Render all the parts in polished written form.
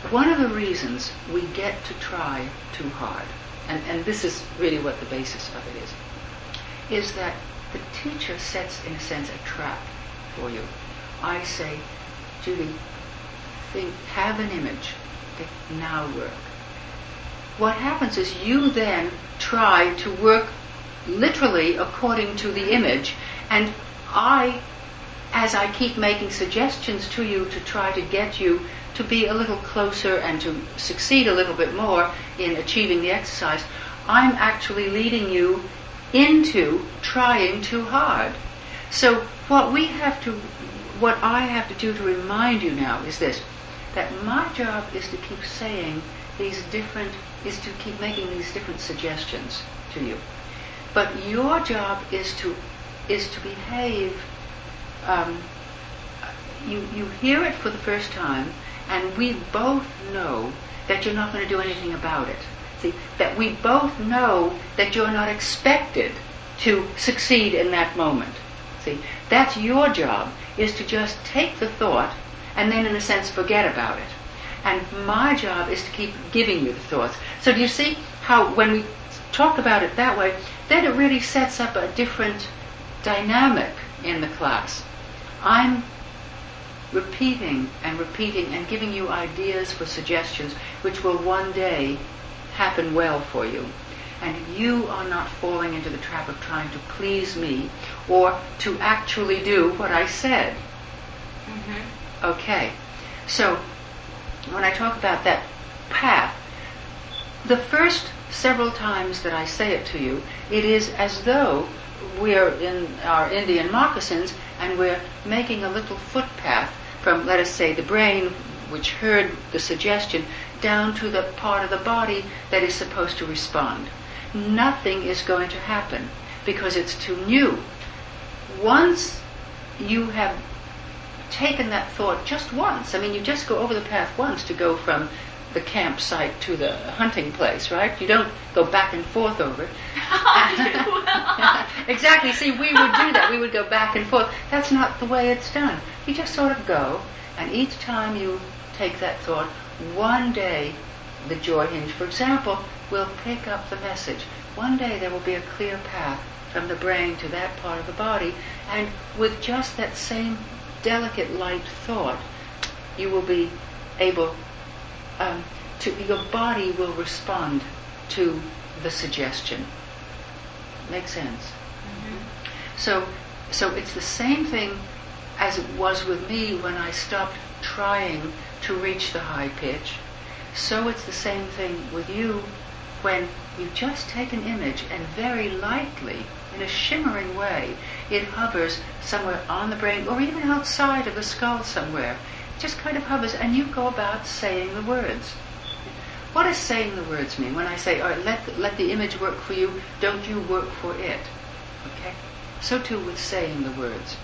one of the reasons we get to try too hard, and this is really what the basis of it is that the teacher sets, in a sense, a trap for you. I say, Judy, have an image. Okay, now work. What happens is you then try to work literally according to the image, and as I keep making suggestions to you to try to get you to be a little closer and to succeed a little bit more in achieving the exercise, I'm actually leading you into trying too hard. So what I have to do to remind you now is this, that my job is to keep saying is to keep making these different suggestions to you. But your job is to behave. You hear it for the first time, and we both know that you're not going to do anything about it. See, that we both know that you're not expected to succeed in that moment. See, that's your job, is to just take the thought and then, in a sense, forget about it. And my job is to keep giving you the thoughts. So do you see how when we talk about it that way, then it really sets up a different dynamic in the class. I'm repeating and giving you ideas for suggestions which will one day happen well for you. And you are not falling into the trap of trying to please me or to actually do what I said. Mm-hmm. Okay. So when I talk about that path, the first several times that I say it to you, it is as though we're in our Indian moccasins and we're making a little footpath from, let us say, the brain, which heard the suggestion, down to the part of the body that is supposed to respond. Nothing is going to happen because it's too new. Once you have taken that thought just once, I mean, you just go over the path once to go from the campsite to the hunting place, right? You don't go back and forth over it. Exactly. See, we would do that. We would go back and forth. That's not the way it's done. You just sort of go, and each time you take that thought, one day the joy hinge, for example, will pick up the message. One day there will be a clear path from the brain to that part of the body, and with just that same delicate light thought, you will be able your body will respond to the suggestion. Makes sense? Mm-hmm. So it's the same thing as it was with me when I stopped trying to reach the high pitch. So it's the same thing with you when you just take an image and very lightly, in a shimmering way, it hovers somewhere on the brain or even outside of the skull somewhere. It just kind of hovers, and you go about saying the words. What does saying the words mean? When I say, all right, let the image work for you, don't you work for it. Okay? So too with saying the words.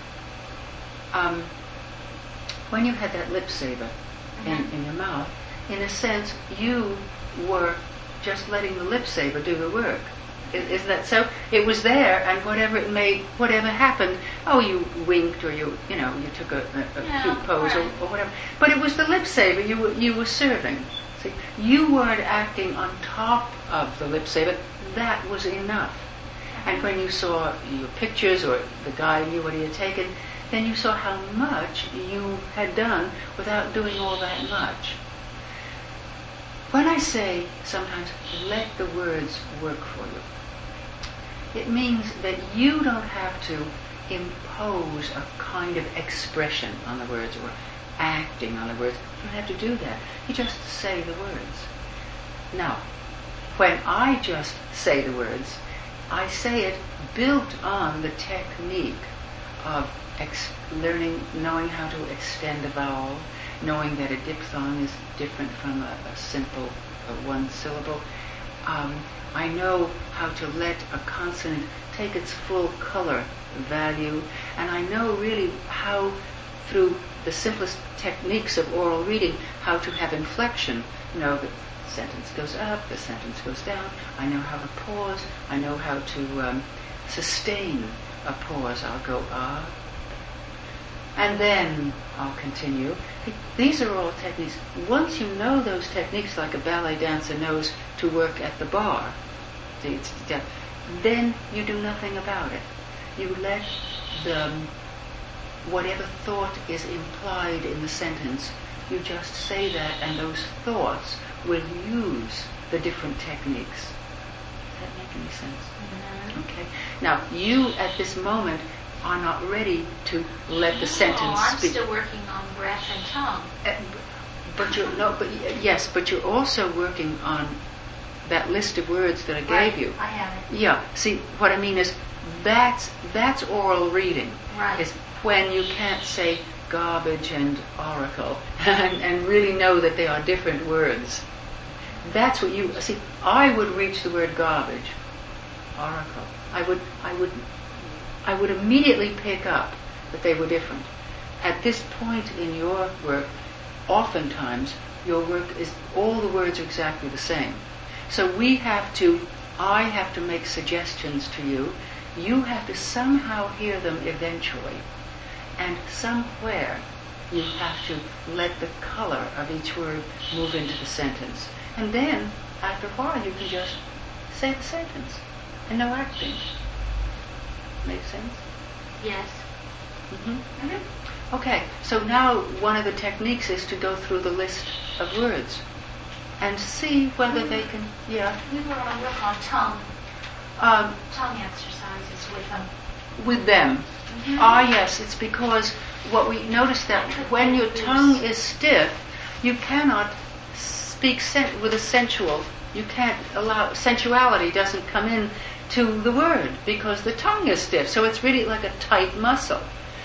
When you had that lip saver in your mouth, in a sense, you were just letting the lip saver do the work. Isn't that so? It was there, and whatever happened, you winked, or you took a cute pose, right, or whatever. But it was the lip saver you were serving. See, you weren't acting on top of the lip saver. That was enough. And when you saw your pictures, or the guy knew what he had taken, then you saw how much you had done without doing all that much. When I say sometimes, let the words work for you, it means that you don't have to impose a kind of expression on the words or acting on the words. You don't have to do that. You just say the words. Now, when I just say the words, I say it built on the technique of knowing how to extend a vowel, knowing that a diphthong is different from a simple one syllable. I know how to let a consonant take its full color value, and I know really how, through the simplest techniques of oral reading, how to have inflection. The sentence goes up, the sentence goes down. I know how to pause. I know how to sustain a pause. I'll go And then I'll continue. These are all techniques. Once you know those techniques, like a ballet dancer knows to work at the bar, then you do nothing about it. You let whatever thought is implied in the sentence, you just say that, and those thoughts will use the different techniques. Does that make any sense? Mm-hmm. Okay. Now, you at this moment are not ready to let the sentence speak. I'm still working on breath and tongue. But you're also working on that list of words that I gave you. I have it. Yeah. See, what I mean is that's oral reading. Right. It's when you can't say garbage and oracle and really know that they are different words. That's what you see. I would reach the word garbage, oracle. I would immediately pick up that they were different. At this point in your work, oftentimes your work is, all the words are exactly the same. So I have to make suggestions to you. You have to somehow hear them eventually. And somewhere you have to let the color of each word move into the sentence. And then, after a while, you can just say the sentence and no acting. Make sense? Yes. Mm-hmm. Mm-hmm. Okay, so now one of the techniques is to go through the list of words and see whether they can, yeah. We were on work on tongue exercises with them. With them. Mm-hmm. Yes, it's because what we noticed that when your tongue is stiff, you cannot speak with a sensual. You can't allow, sensuality doesn't come in to the word because the tongue is stiff. So it's really like a tight muscle.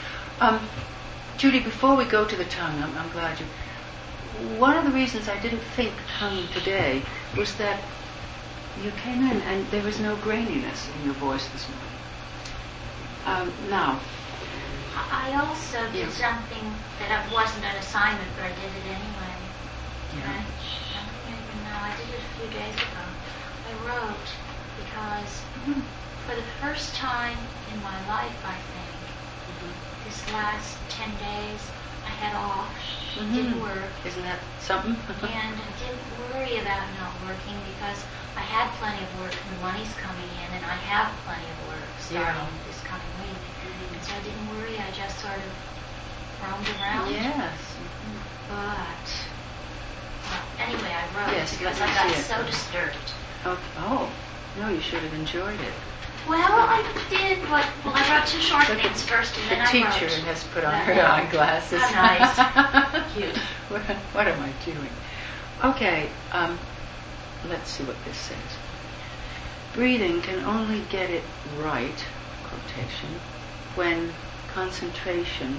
Judy, before we go to the tongue, I'm glad you. One of the reasons I didn't think tongue today was that you came in and there was no graininess in your voice this morning. Now. I also did something that wasn't an assignment, but I did it anyway. Yeah. I don't even know. I did it a few days ago. I wrote because for the first time in my life, I think, this last 10 days, I had off. Didn't work. Isn't that something? And I didn't worry about not working because I had plenty of work and the money's coming in, and I have plenty of work starting this coming week. And so I didn't worry. I just sort of roamed around. Yes. But anyway, I wrote because I got so disturbed. Oh, no, you should have enjoyed it. Well, I did. I wrote two short things first, and then I wrote. The teacher has put on her eyeglasses. How nice. Cute. What am I doing? Okay, let's see what this says. Breathing can only get it right, quotation, when concentration.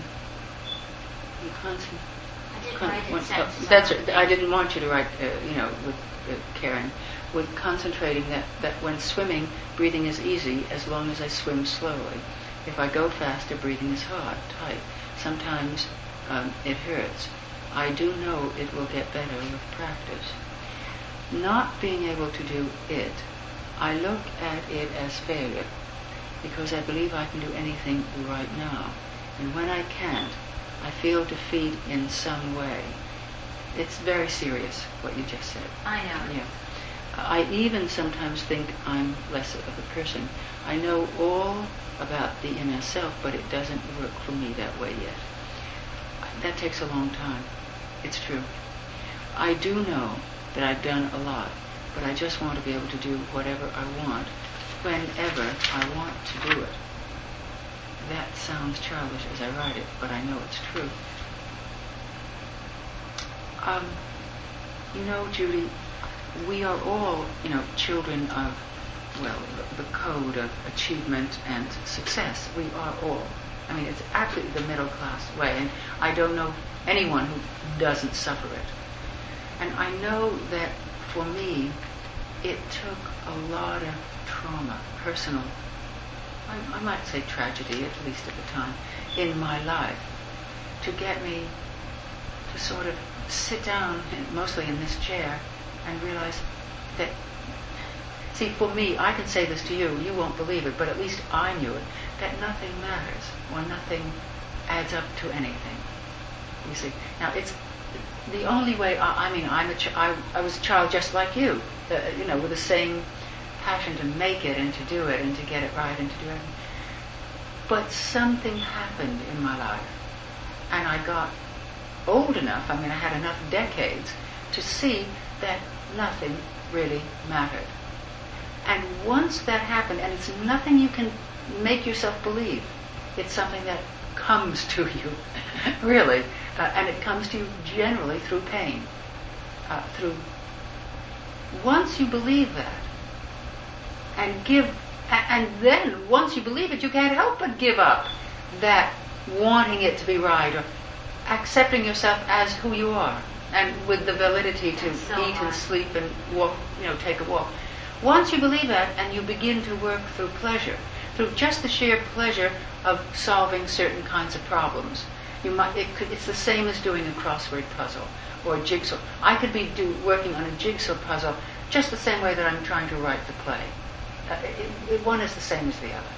I didn't write it sentences. That's right. I didn't want you to write, with Karen. With concentrating that when swimming, breathing is easy as long as I swim slowly. If I go faster, breathing is hard, tight. Sometimes it hurts. I do know it will get better with practice. Not being able to do it, I look at it as failure because I believe I can do anything right now. And when I can't, I feel defeat in some way. It's very serious, what you just said. I know. Yeah. I even sometimes think I'm less of a person. I know all about the inner self, but it doesn't work for me that way yet. That takes a long time. It's true. I do know that I've done a lot, but I just want to be able to do whatever I want, whenever I want to do it. That sounds childish as I write it, but I know it's true. Judy, we are all, children of, the code of achievement and success. We are all. I mean, it's actually the middle class way, and I don't know anyone who doesn't suffer it. And I know that for me, it took a lot of trauma, personal, I might say tragedy, at least at the time, in my life, to get me to sort of sit down, mostly in this chair, and realize that, see, for me, I can say this to you, you won't believe it, but at least I knew it, that nothing matters, or nothing adds up to anything. You see. Now it's the only way. I mean, I was a child just like you, with the same passion to make it and to do it and to get it right and to do everything. But something happened in my life, and I got old enough. I mean, I had enough decades to see that nothing really mattered. And once that happened, and it's nothing you can make yourself believe, it's something that comes to you, really, and it comes to you generally through pain. Once you believe that, and then once you believe it, you can't help but give up that wanting it to be right or accepting yourself as who you are, and with the validity to eat and sleep and walk, take a walk. Once you believe that, and you begin to work through pleasure, through just the sheer pleasure of solving certain kinds of problems. It's the same as doing a crossword puzzle or a jigsaw. I could be working on a jigsaw puzzle just the same way that I'm trying to write the play. One is the same as the other.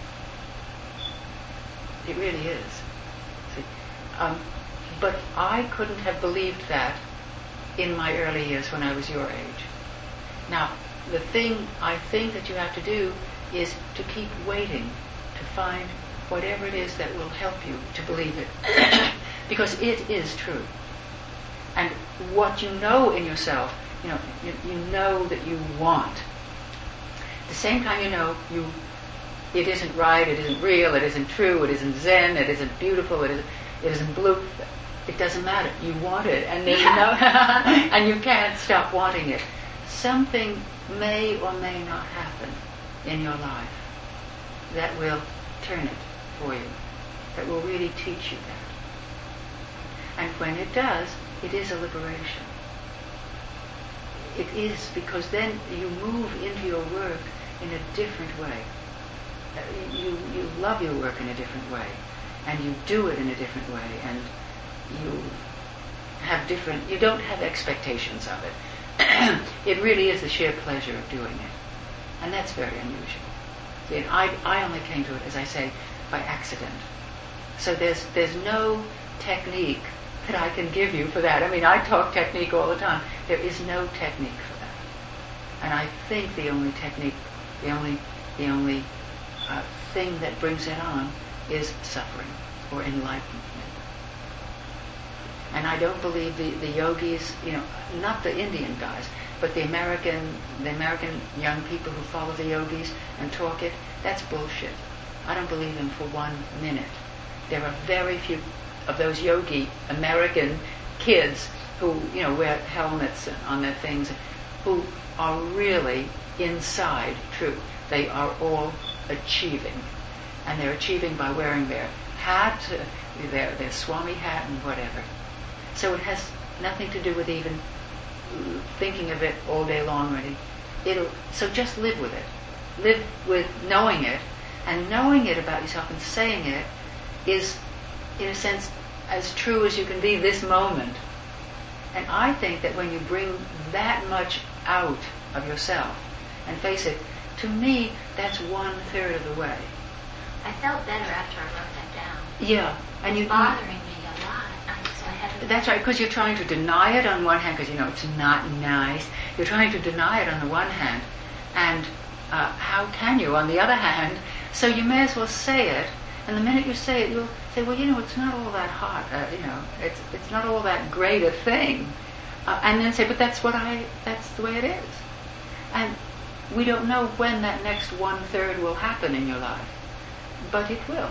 It really is. See? But I couldn't have believed that in my early years when I was your age. Now, the thing I think that you have to do is to keep waiting to find whatever it is that will help you to believe it. Because it is true. And what you know in yourself, you know that you want. At the same time it isn't right, it isn't real, it isn't true, it isn't Zen, it isn't beautiful, it isn't blue. It doesn't matter. You want it, and and you can't stop wanting it. Something may or may not happen in your life that will turn it for you, that will really teach you that. And when it does, it is a liberation. It is, because then you move into your work in a different way. You love your work in a different way, and you do it in a different way, and you don't have expectations of it. It really is the sheer pleasure of doing it. And that's very unusual. See, and I only came to it, as I say, by accident. So there's no technique that I can give you for that. I mean, I talk technique all the time. There is no technique for that. And I think the only technique, the only thing that brings it on is suffering or enlightenment. And I don't believe the yogis, not the Indian guys, but the American young people who follow the yogis and talk it, that's bullshit. I don't believe them for 1 minute. There are very few of those yogi American kids who, wear helmets on their things, who are really inside true. They are all achieving. And they're achieving by wearing their hat, their Swami hat and whatever. So it has nothing to do with even thinking of it all day long, really. So just live with it. Live with knowing it, and knowing it about yourself and saying it is, in a sense, as true as you can be this moment. And I think that when you bring that much out of yourself and face it, to me, that's 1/3 of the way. I felt better after I wrote that down. Yeah, and it's bothering me a lot. So I had to. That's right, because you're trying to deny it on one hand, because it's not nice. You're trying to deny it on the one hand, and how can you on the other hand? So you may as well say it. And the minute you say it, you'll say, well, it's not all that hot. It's not all that great a thing. And then say, but that's the way it is. And we don't know when that next 1/3 will happen in your life, but it will.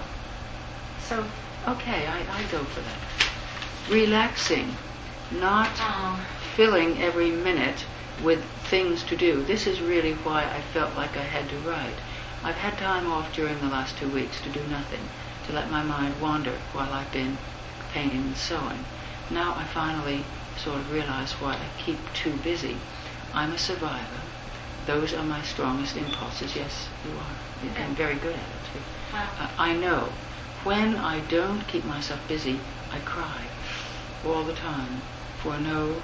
So, okay, I go for that. Relaxing, not filling every minute with things to do. This is really why I felt like I had to write. I've had time off during the last 2 weeks to do nothing, to let my mind wander while I've been painting and sewing. Now I finally sort of realize why I keep too busy. I'm a survivor. Those are my strongest impulses. Yes, you are. Okay. I'm very good at it too. Wow. I know when I don't keep myself busy, I cry all the time for no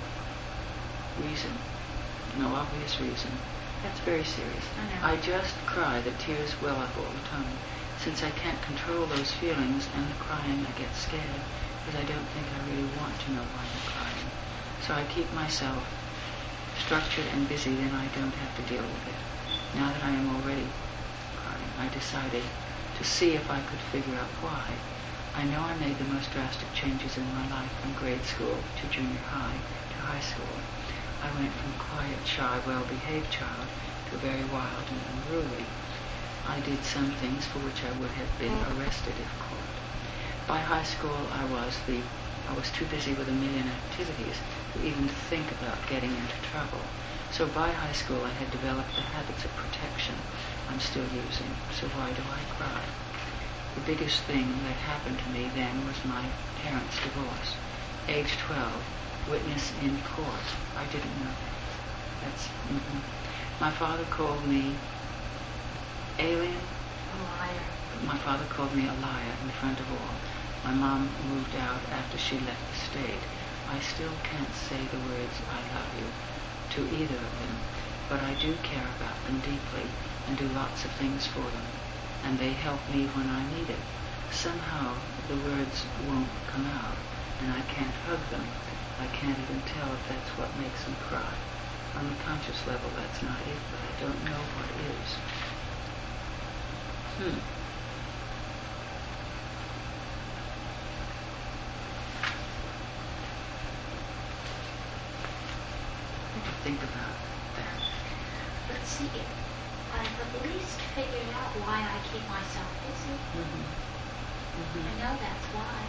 reason, no obvious reason. That's very serious. I just cry. The tears well up all the time. since I can't control those feelings and the crying, I get scared because I don't think I really want to know why I'm crying. So I keep myself structured and busy, then I don't have to deal with it. Now that I am already crying, I decided to see if I could figure out why. I know I made the most drastic changes in my life from grade school to junior high to high school. I went from quiet, shy, well-behaved child to very wild and unruly. I did some things for which I would have been arrested if caught. By high school, I was too busy with a million activities to even think about getting into trouble. So by high school, I had developed the habits of protection I'm still using. So why do I cry? The biggest thing that happened to me then was my parents' divorce. Age 12, witness in court. I didn't know that. My father called me alien. A liar. My father called me a liar in front of all. My mom moved out after she left the state. I still can't say the words I love you to either of them, but I do care about them deeply and do lots of things for them, and they help me when I need it. Somehow the words won't come out, and I can't hug them. I can't even tell if that's what makes them cry. On the conscious level, that's not it, but I don't know what is. Think about that. But see, I've at least figured out why I keep myself busy. I know that's why.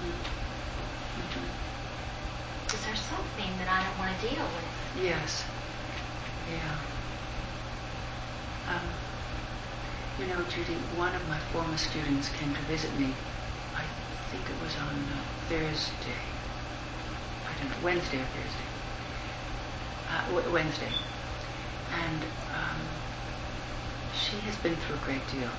Because there's something that I don't want to deal with. Yes. Yeah. Judy, one of my former students came to visit me. I think it was on Thursday. I don't know, Wednesday or Thursday. Wednesday. And she has been through a great deal.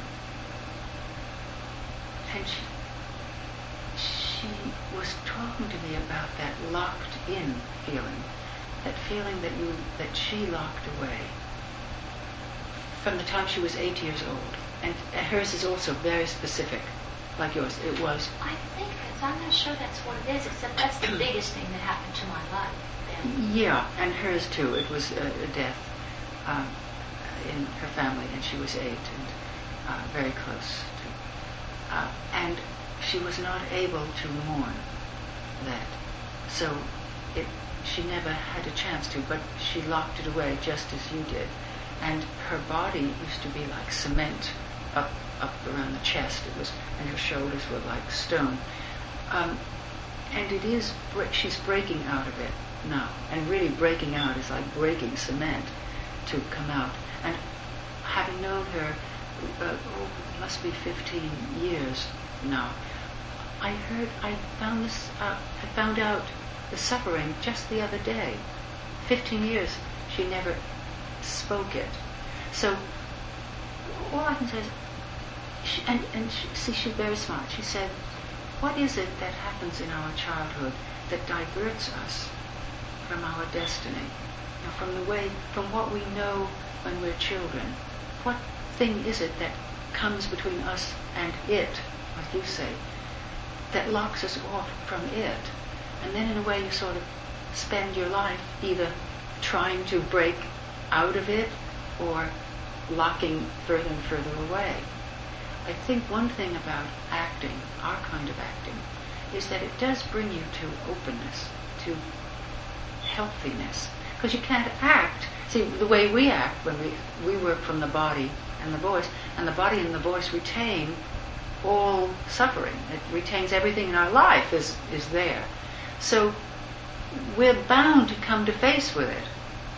And she was talking to me about that locked-in feeling, that feeling that she locked away from the time she was 8 years old. And hers is also very specific, like yours. It was. I think I'm not sure that's what it is, except that's the biggest thing that happened to my life. Yeah, and hers too. It was a death in her family, and she was 8 and very close to. And she was not able to mourn that. So she never had a chance to, but she locked it away just as you did. And her body used to be like cement up around the chest. It was, and her shoulders were like stone. And it is, she's breaking out of it now. And really breaking out is like breaking cement to come out. And having known her, it must be 15 years now, I found out the suffering just the other day. 15 years, she never spoke it. So all I can say is, she's very smart. She said, what is it that happens in our childhood that diverts us from our destiny? From what we know when we're children? What thing is it that comes between us and it, like you say, that locks us off from it? And then in a way you sort of spend your life either trying to break out of it or locking further and further away. I think one thing about acting, our kind of acting, is that it does bring you to openness, to healthiness. Because you can't act. See, the way we act when we work from the body and the voice, and the body and the voice retain all suffering. It retains everything in our life is there. So we're bound to come to face with it.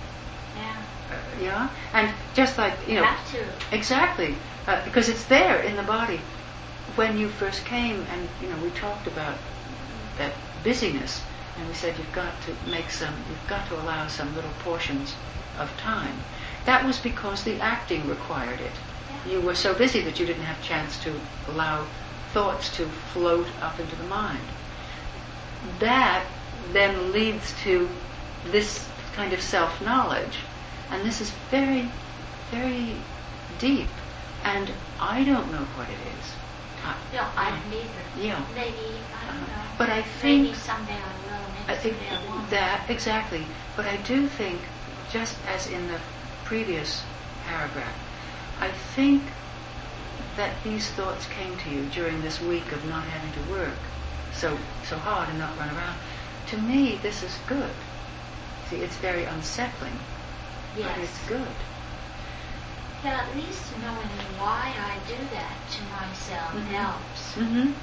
Yeah, and just like, you have to. Exactly, because it's there in the body. When you first came, and we talked about that busyness, and we said you've got to allow some little portions of time. That was because the acting required it. Yeah. You were so busy that you didn't have a chance to allow thoughts to float up into the mind. That then leads to this kind of self-knowledge. And this is very, very deep. And I don't know what it is. No, I don't either. Yeah. Maybe, I don't know. But I think... Maybe someday I will, I maybe think someday I won't. that, exactly. But I do think, just as in the previous paragraph, I think that these thoughts came to you during this week of not having to work so hard and not run around. To me, this is good. See, it's very unsettling, Yes. but it's good. Yeah, at least knowing why I do that to myself helps. Mm-hmm.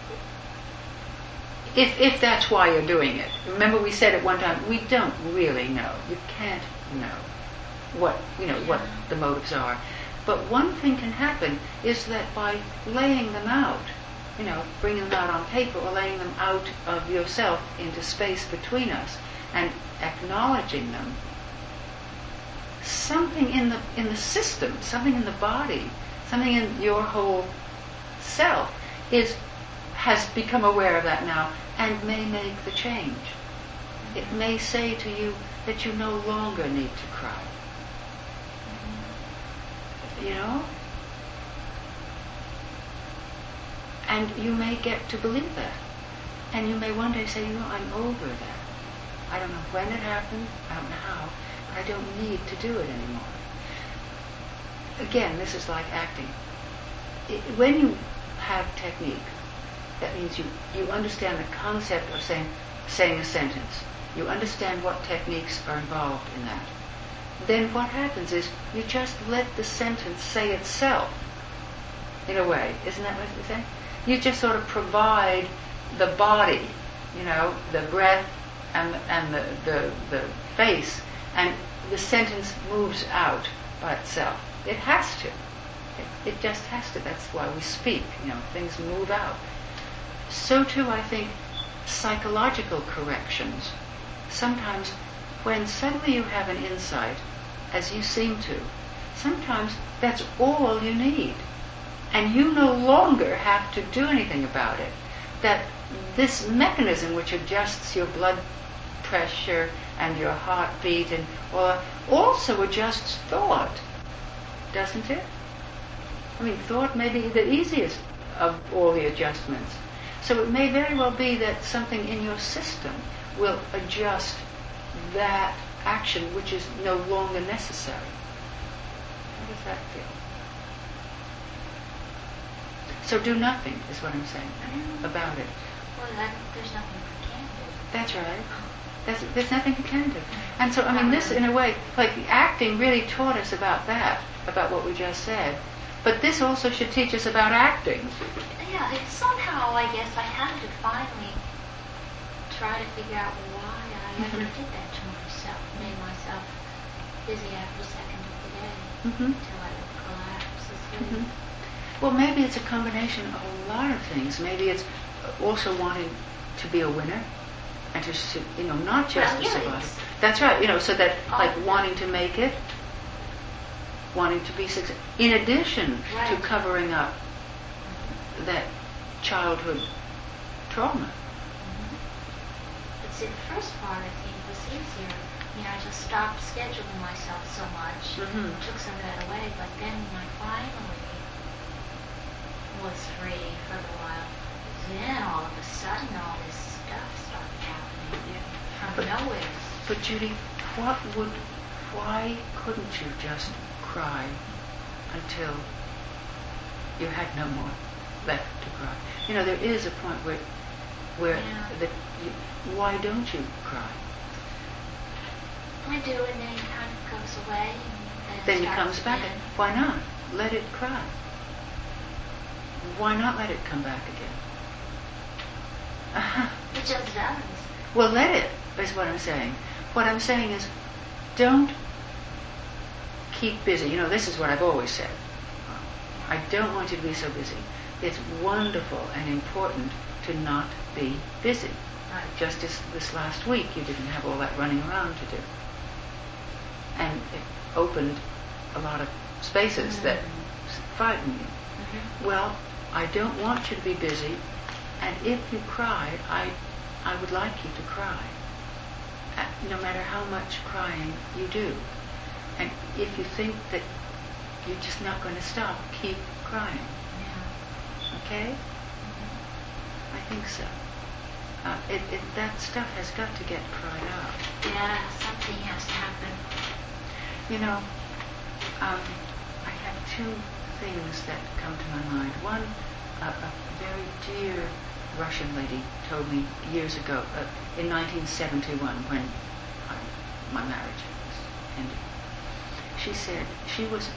If that's why you're doing it. Remember we said at one time, we don't really know. You can't know what the motives are. But one thing can happen is that by laying them out, bringing them out on paper or laying them out of yourself into space between us and acknowledging them, something in the system, something in the body, something in your whole self has become aware of that now and may make the change. It may say to you that you no longer need to cry. And you may get to believe that. And you may one day say, I'm over that. I don't know when it happened, I don't know how, but I don't need to do it anymore. Again, this is like acting. When you have technique, that means you understand the concept of saying a sentence. You understand what techniques are involved in that. Then what happens is you just let the sentence say itself, in a way. Isn't that what you're saying? You just sort of provide the body, the breath and the face, and the sentence moves out by itself. It has to. It just has to. That's why we speak. Things move out. So too, I think, psychological corrections. Sometimes when suddenly you have an insight, as you seem to, sometimes that's all you need. And you no longer have to do anything about it. That this mechanism which adjusts your blood pressure and your heartbeat and also adjusts thought, doesn't it? I mean, thought may be the easiest of all the adjustments. So it may very well be that something in your system will adjust that action which is no longer necessary. How does that feel? So do nothing, is what I'm saying, about it. Well, there's nothing we can do. That's right. There's nothing you can do. And so, this, in a way, like acting really taught us about that, about what we just said. But this also should teach us about acting. Yeah, it's somehow, I guess, I had to finally try to figure out why I ever did that to myself, made myself busy every second of the day until I would collapse asleep. Well, maybe it's a combination of a lot of things. Maybe it's also wanting to be a winner and to, not just to survive. That's right, so that, like, wanting to make it, wanting to be successful, in addition to covering up that childhood trauma. But see, the first part, I think, was easier. I just stopped scheduling myself so much, took some of that away, but then when I finally was free for a while, then all of a sudden all this stuff started happening from nowhere. But Judy, why couldn't you just cry until you had no more left to cry? There is a point where why don't you cry? I do, and then it kind of goes away. And then it comes back. Again. Why not? Let it cry. Why not let it come back again? It just does. Well, let it, is what I'm saying. What I'm saying is, don't keep busy. This is what I've always said. I don't want you to be so busy. It's wonderful and important to not be busy. Just as this last week you didn't have all that running around to do. And it opened a lot of spaces that frighten you. Well, I don't want you to be busy, and if you cry, I would like you to cry, no matter how much crying you do. And if you think that you're just not going to stop. Keep crying. Yeah. Okay? I think so. That stuff has got to get cried out. Yeah, something has to happen. You know, I have two things that come to my mind. One, a very dear Russian lady told me years ago, in 1971, when my marriage was ended. She said she was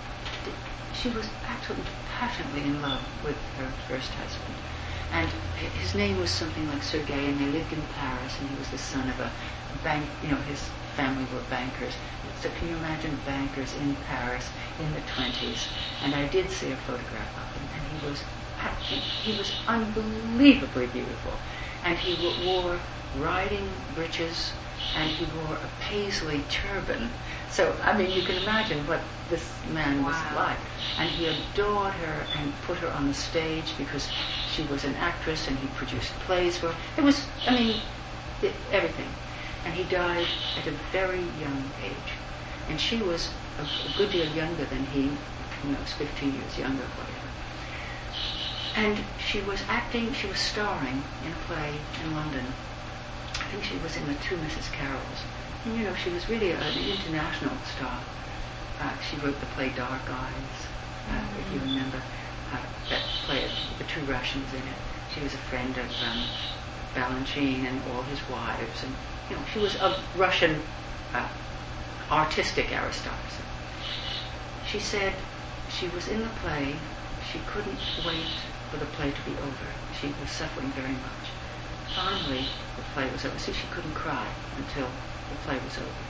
absolutely passionately in love with her first husband. And his name was something like Sergei, and they lived in Paris, and he was the son of a bank, his family were bankers. So can you imagine bankers in Paris in the 20s? And I did see a photograph of him, and he was unbelievably beautiful. And he wore riding breeches, and he wore a paisley turban. So, I mean, you can imagine what this man was like. And he adored her and put her on the stage because she was an actress, and he produced plays for her. It was, everything. And he died at a very young age. And she was a good deal younger than he, 15 years younger, whatever. And she was starring in a play in London. I think she was in the Two Mrs. Carrolls. And, she was really an international star. She wrote the play Dark Eyes, if you remember. That play, the two Russians in it. She was a friend of Balanchine and all his wives. And, she was of Russian artistic aristocracy. She said she was in the play. She couldn't wait for the play to be over. She was suffering very much. Finally, the play was over. See, she couldn't cry until the play was over.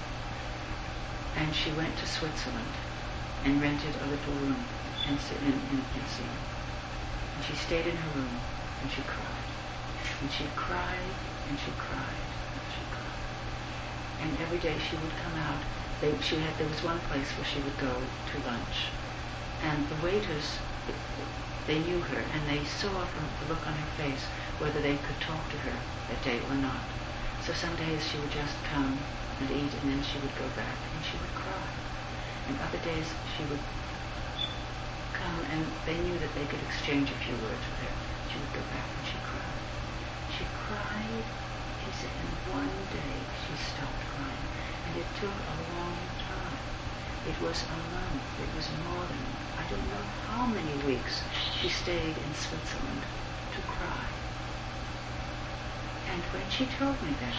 And she went to Switzerland and rented a little room in a pension. And she stayed in her room, and she cried. And she cried, and she cried, and she cried. And every day she would come out. There was one place where she would go to lunch. And the waiters, they knew her, and they saw from the look on her face whether they could talk to her that day or not. So some days she would just come and eat, and then she would go back, and she would cry. And other days she would come, and they knew that they could exchange a few words with her. She would go back, and she cried. She cried, he said, and one day she stopped crying. And it took a long time. It was a month. It was more than, I don't know how many weeks she stayed in Switzerland to cry. And when she told me that,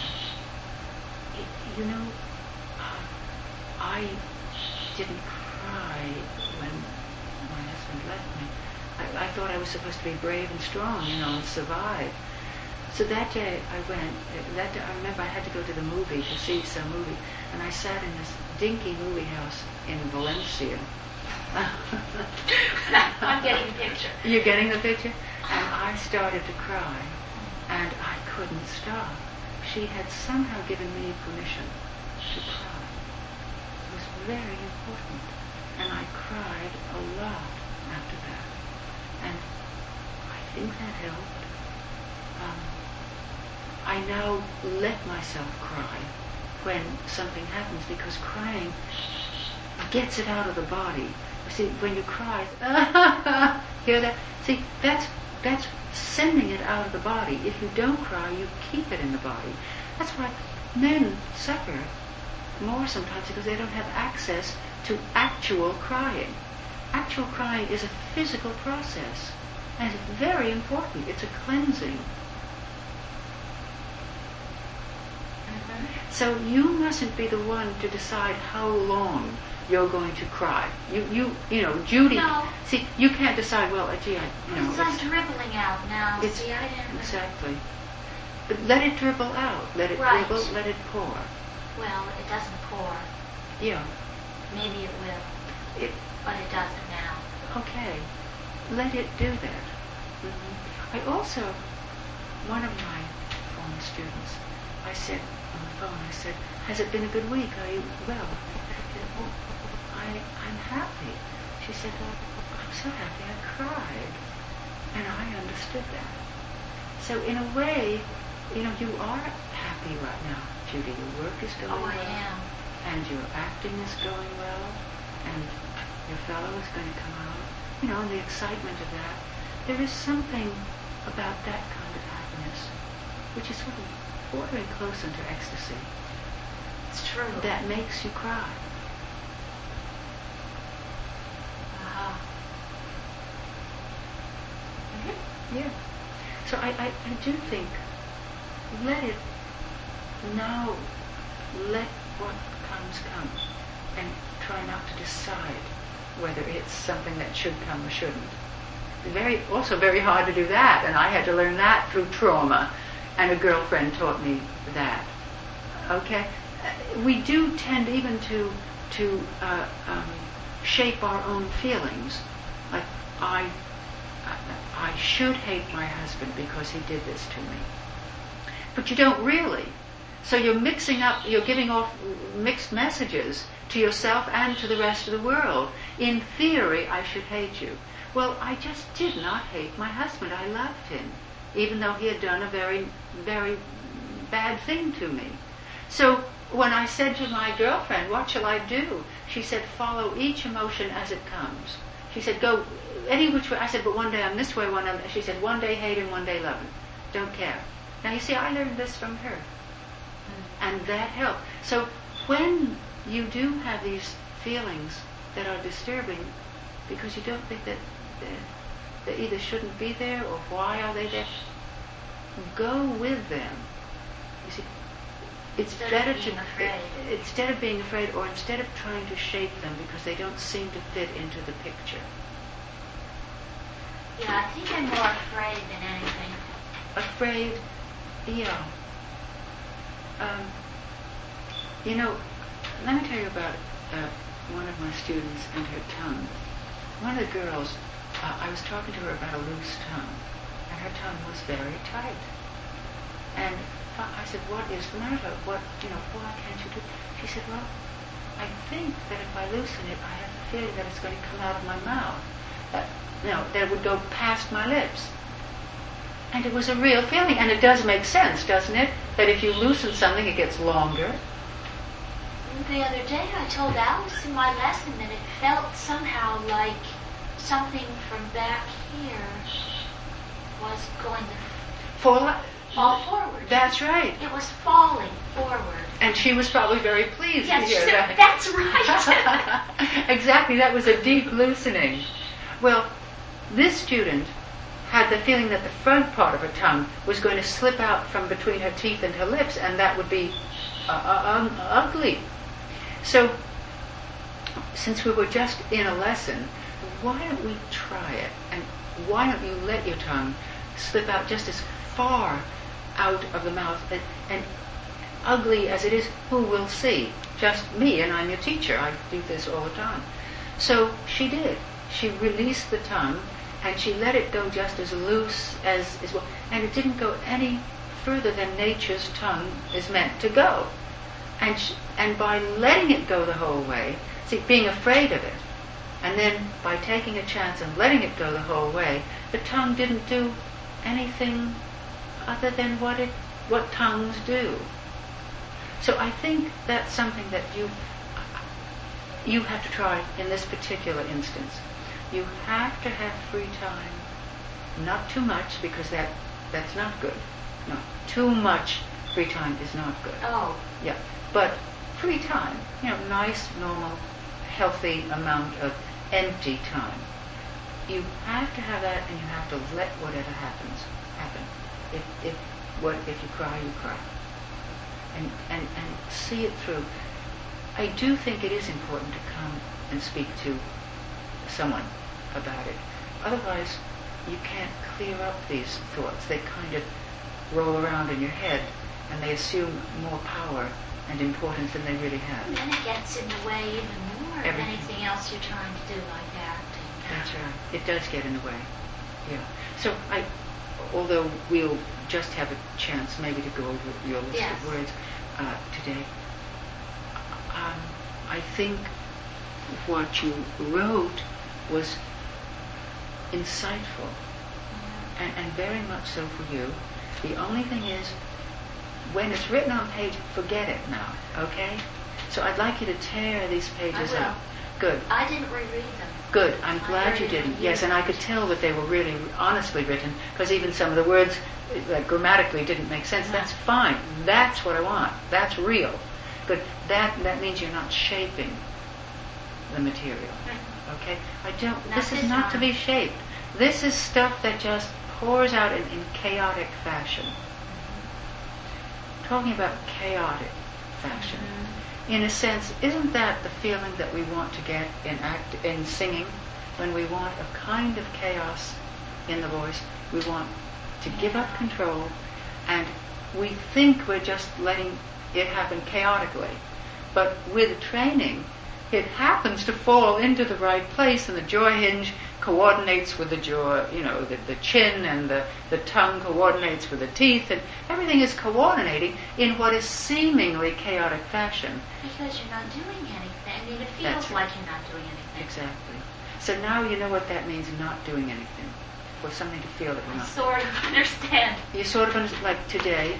I didn't cry when my husband left me. I thought I was supposed to be brave and strong, and survive. So that day I went, I remember I had to go to the movie to see some movie, and I sat in this dinky movie house in Valencia. I'm getting the picture. You're getting the picture? And I started to cry, and I couldn't stop. She had somehow given me permission to cry. It was very important. And I cried a lot after that. And I think that helped. I now let myself cry when something happens, because crying gets it out of the body. You see, when you cry, hear that? See, that's sending it out of the body. If you don't cry, you keep it in the body. That's why men suffer more sometimes, because they don't have access to actual crying. Actual crying is a physical process, and it's very important. It's a cleansing. So you mustn't be the one to decide how long you're going to cry. Judy. No. See, you can't decide. Well, gee, It's like dribbling out now. See, I didn't. Exactly. But let it dribble out. Let it dribble. Let it pour. Well, it doesn't pour. Yeah. Maybe it will. But it doesn't now. Okay. Let it do that. Mm-hmm. I also, one of my former students, I said on the phone, has it been a good week? Are you well? I'm happy. She said, well, I'm so happy I cried. And I understood that. So in a way, you are happy right now, Judy. Your work is going well. I am. And your acting is going well. And your fellow is going to come out, and the excitement of that. There is something about that kind of happiness, which is sort of bordering close into ecstasy. It's true. That makes you cry. Mm-hmm. Yeah. So I do think, let what comes come, and try not to decide whether it's something that should come or shouldn't. Also very hard to do that, and I had to learn that through trauma, and a girlfriend taught me that. Okay? We do tend even to shape our own feelings. Like, I should hate my husband because he did this to me. But you don't really. So you're giving off mixed messages to yourself and to the rest of the world. In theory, I should hate you. Well, I just did not hate my husband. I loved him, even though he had done a very, very bad thing to me. So when I said to my girlfriend, what shall I do? She said, follow each emotion as it comes. She said, go any which way. I said, but one day I'm this way, one day. She said, one day hate him, one day love him. Don't care. Now you see, I learned this from her. And that helped. So when you do have these feelings that are disturbing because you don't think that they either shouldn't be there or why are they there, go with them. You see, instead of being afraid or instead of trying to shape them because they don't seem to fit into the picture. Yeah, I think I'm more afraid than anything. Afraid, yeah. Let me tell you about one of my students and her tongue. One of the girls, I was talking to her about a loose tongue, and her tongue was very tight. And I said, what is the matter? Why can't you do it? She said, well, I think that if I loosen it, I have the feeling that it's going to come out of my mouth. That it would go past my lips. And it was a real feeling, and it does make sense, doesn't it? That if you loosen something, it gets longer. The other day I told Alice in my lesson that it felt somehow like something from back here was going to fall forward. That's right. It was falling forward. And she was probably very pleased to hear that. That's right. Exactly, that was a deep loosening. Well, this student had the feeling that the front part of her tongue was going to slip out from between her teeth and her lips, and that would be ugly. So, since we were just in a lesson, why don't we try it? And why don't you let your tongue slip out just as far out of the mouth, and ugly as it is, who will see? Just me, and I'm your teacher. I do this all the time. So she did. She released the tongue, and she let it go just as loose as well. And it didn't go any further than nature's tongue is meant to go. And by letting it go the whole way, being afraid of it, and then by taking a chance and letting it go the whole way, the tongue didn't do anything other than what tongues do. So I think that's something that you have to try in this particular instance. You have to have free time. Not too much, because that's not good. No, too much free time is not good. Oh. Yeah, but free time, nice, normal, healthy amount of empty time. You have to have that, and you have to let whatever happens happen. If you cry, you cry. And see it through. I do think it is important to come and speak to someone about it. Otherwise, you can't clear up these thoughts. They kind of roll around in your head, and they assume more power and importance than they really have. And then it gets in the way even more of anything else you're trying to do, like acting. That's right. It does get in the way. Yeah. So although we'll just have a chance maybe to go over your list of words today, I think what you wrote was insightful, and very much so for you. The only thing is, when it's written on page, forget it now, okay? So I'd like you to tear these pages I will. up. Good. I didn't reread them. Good. I'm I glad you read them. didn't. Yes, and I could tell that they were really honestly written, because even some of the words grammatically didn't make sense. That's fine. That's what I want. That's real. Good. That means you're not shaping the material. Okay? This is not to be shaped. This is stuff that just pours out in chaotic fashion. Talking about chaotic fashion. In a sense, isn't that the feeling that we want to get in singing? When we want a kind of chaos in the voice, we want to give up control, and we think we're just letting it happen chaotically. But with training, it happens to fall into the right place, and the jaw hinge coordinates with the jaw, the chin, and the tongue coordinates with the teeth, and everything is coordinating in what is seemingly chaotic fashion. Because you're not doing anything. I mean, it feels like you're not doing anything. Exactly. So now you know what that means, not doing anything. For something to feel that you're not. I sort of understand. You sort of understand, like today,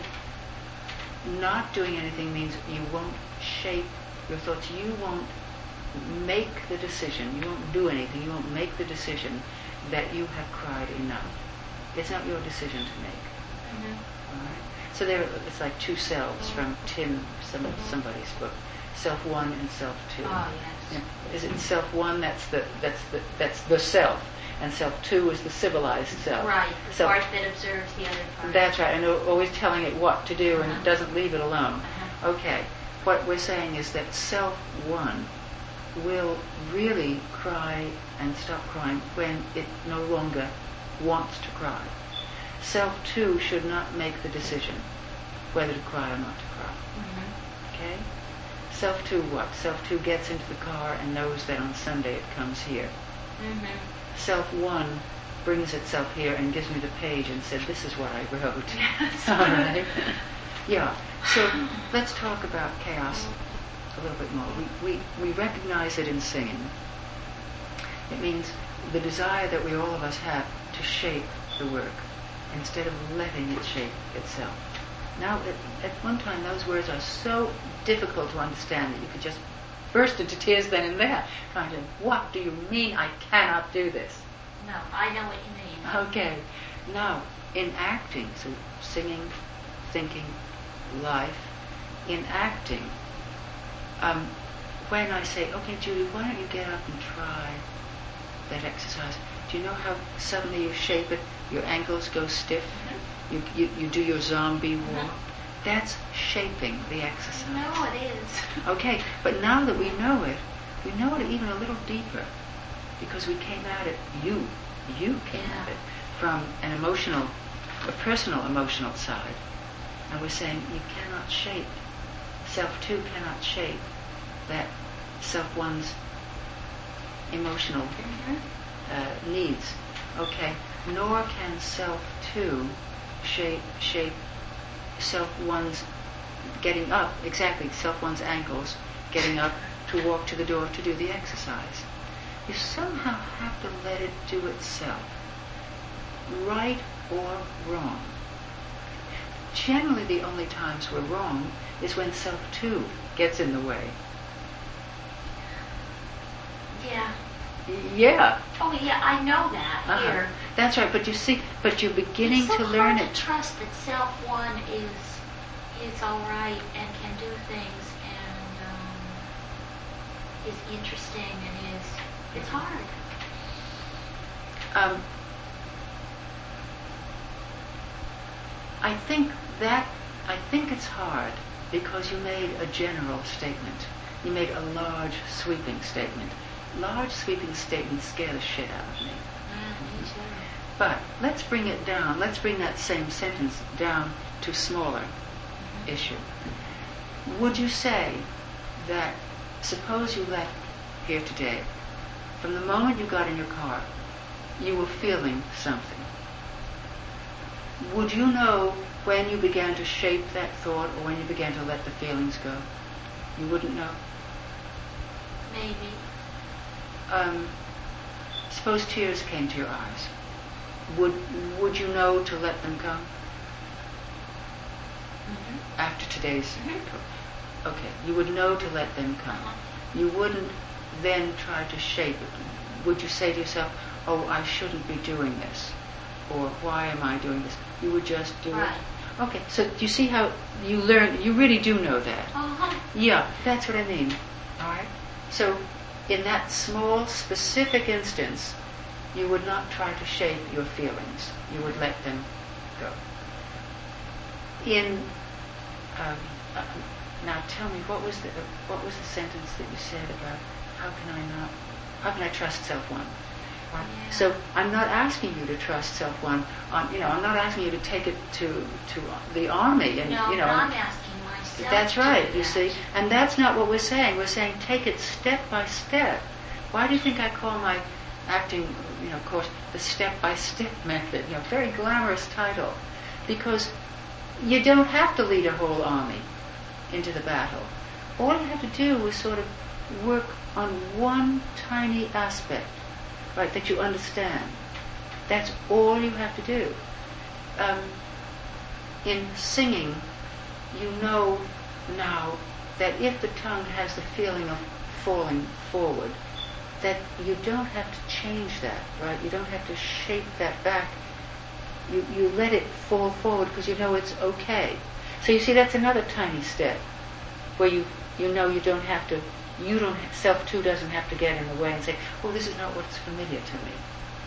not doing anything means you won't shape your thoughts. You won't make the decision. You won't do anything. You won't make the decision that you have cried enough. It's not your decision to make. All right? So it's like two selves from somebody's book. Self one and self two. Oh, yes. Is it self one? That's the self, and self two is the civilized self. Right, the part that observes the other part. That's right, and always telling it what to do, and it doesn't leave it alone. Okay, what we're saying is that self one will really cry and stop crying when it no longer wants to cry. Self two should not make the decision whether to cry or not to cry. Okay? Self two what? Self two gets into the car and knows that on Sunday it comes here. Self one brings itself here and gives me the page and said, this is what I wrote. Yes. All right? Yeah. So let's talk about chaos a little bit more. We recognize it in singing. It means the desire that we all of us have to shape the work instead of letting it shape itself. Now, at one time, those words are so difficult to understand that you could just burst into tears then and there, trying to, what do you mean I cannot do this? No, I know what you mean. Okay. Now, in acting, so singing, thinking, life, in acting, when I say, okay, Judy, why don't you get up and try that exercise? Do you know how suddenly you shape it? Your ankles go stiff. You do your zombie walk. That's shaping the exercise. No, it is. Okay, but now that we know it even a little deeper, because we came at it, you came at it from a personal emotional side. And we're saying you cannot shape, self two cannot shape that self one's emotional needs. Okay, nor can self two shape self one's getting up, exactly, self one's ankles, getting up to walk to the door to do the exercise. You somehow have to let it do itself, right or wrong. Generally the only times we're wrong is when self two gets in the way. Yeah. Yeah. Oh, yeah, I know that here. That's right, but you see, you're beginning it's so to learn hard it. to trust that self one is all right and can do things and is interesting and it's hard. I think it's hard because you made a general statement. You made a large sweeping statement. Large sweeping statements scare the shit out of me. Me too. But let's bring it down. Let's bring that same sentence down to smaller issue. Would you say that, suppose you left here today, from the moment you got in your car, you were feeling something. Would you know when you began to shape that thought or when you began to let the feelings go? You wouldn't know? Maybe. Suppose tears came to your eyes. Would you know to let them come? After today's talk? Okay, you would know to let them come. You wouldn't then try to shape it. Would you say to yourself, oh, I shouldn't be doing this? Or why am I doing this? You would just do it. Okay, so do you see how you learn, you really do know that? Yeah, that's what I mean. All right? So in that small, specific instance, you would not try to shape your feelings. You would let them go. Now tell me, what was the sentence that you said about how can I trust self-one? Right? Yeah. So I'm not asking you to trust self-one. I'm not asking you to take it to the army. And, no, I'm asking myself. That's right, you see. And that's not what we're saying. We're saying take it step by step. Why do you think I call my acting, course, the step-by-step method? Very glamorous title. Because you don't have to lead a whole army into the battle. All you have to do is sort of work on one tiny aspect, right, that you understand. That's all you have to do. In singing, you know now that if the tongue has the feeling of falling forward, that you don't have to change that, right? You don't have to shape that back. You let it fall forward because you know it's okay. So you see, that's another tiny step where you know you don't have to, self too doesn't have to get in the way and say, oh, this is not what's familiar to me.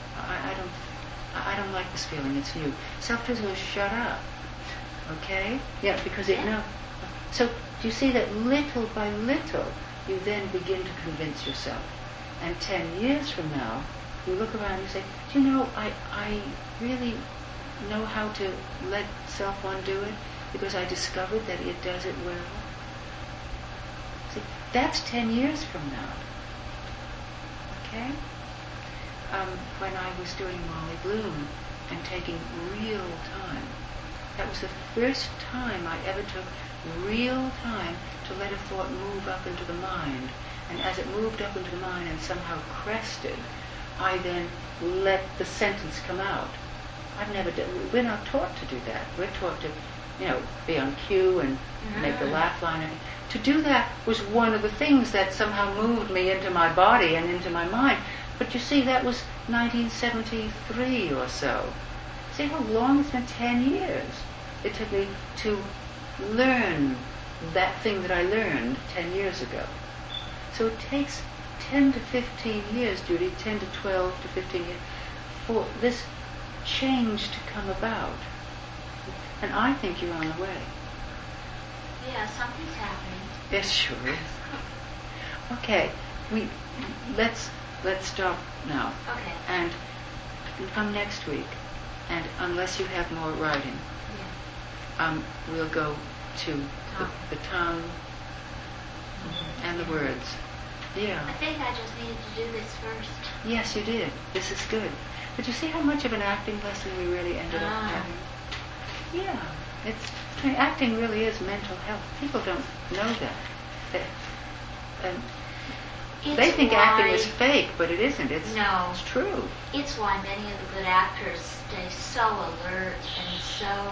I don't like this feeling, it's new. Self too is going to shut up. Okay? Yeah, because it knows. So do you see that little by little you then begin to convince yourself? And 10 years from now, you look around and you say, do you know, I really know how to let self-one do it because I discovered that it does it well. See, that's 10 years from now. Okay? When I was doing Molly Bloom and taking real time, that was the first time I ever took real time to let a thought move up into the mind. And as it moved up into the mind and somehow crested, I then let the sentence come out. We're not taught to do that. We're taught to, be on cue and make the laugh line. To do that was one of the things that somehow moved me into my body and into my mind. But you see, that was 1973 or so. See how long it's been? 10 years. It took me to learn that thing that I learned 10 years ago. So it takes 10 to 15 years, Judy, 10 to 12 to 15 years, for this change to come about. And I think you're on the way. Yeah, something's happening. It sure is. Okay, let's stop now. Okay. And come next week. And unless you have more writing, we'll go to the tongue and the words. Yeah. I think I just needed to do this first. Yes, you did. This is good. But you see how much of an acting lesson we really ended up having? Yeah. Acting really is mental health. People don't know that. They think acting is fake, but it isn't. It's true. It's why many of the good actors stay so alert and so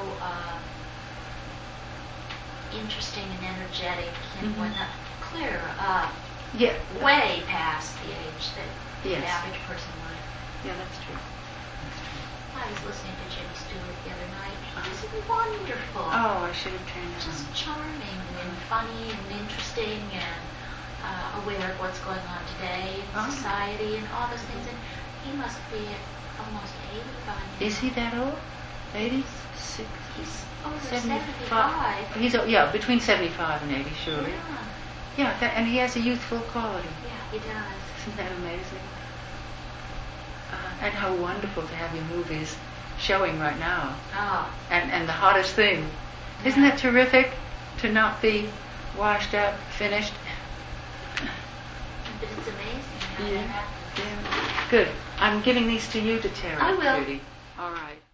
interesting and energetic and whatnot, clear up. Yeah. Way past the age that the average person would. Yeah, that's true. I was listening to Jimmy Stewart the other night. He was wonderful. Oh, I should have turned it Just on. charming and funny and interesting and aware of what's going on today in society and all those things. And he must be almost 85 now. Is he that old? 86? He's over 75. He's between 75 and 80, surely. Yeah, and he has a youthful quality. Yeah, he does. Isn't that amazing? And how wonderful to have your movies showing right now. Oh. And the hottest thing. Isn't that terrific to not be washed up, finished? But it's amazing how that happens. Yeah. Good. I'm giving these to you to tear I up, will. Judy. All right.